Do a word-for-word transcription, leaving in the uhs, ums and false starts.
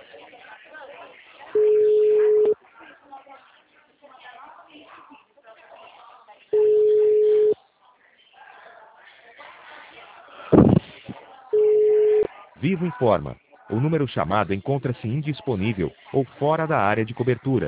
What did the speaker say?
Vivo informa. O número chamado encontra-se indisponível, ou fora da área de cobertura.